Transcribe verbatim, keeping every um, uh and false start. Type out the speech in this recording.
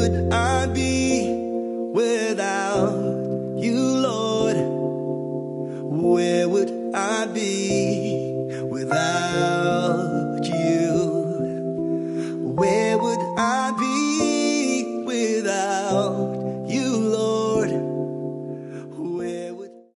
would I be without you, Lord? Where would I be without you? Where would I be